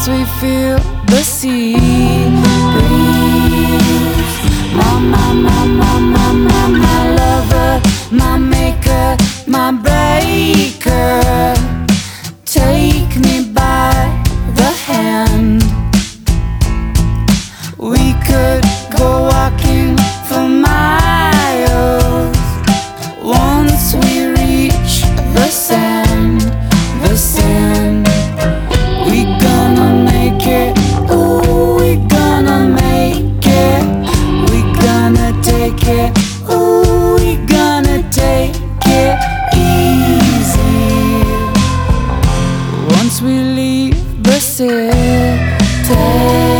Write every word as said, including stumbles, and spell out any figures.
once we feel the sea breeze. My, my, my, my, my, my, my lover, my maker, my breaker. Take me by the hand. We could go walking for miles once we reach the sand, the sand. We gonna make it, ooh, we gonna make it. We gonna take it, ooh, we gonna take it easy. Once we leave the city.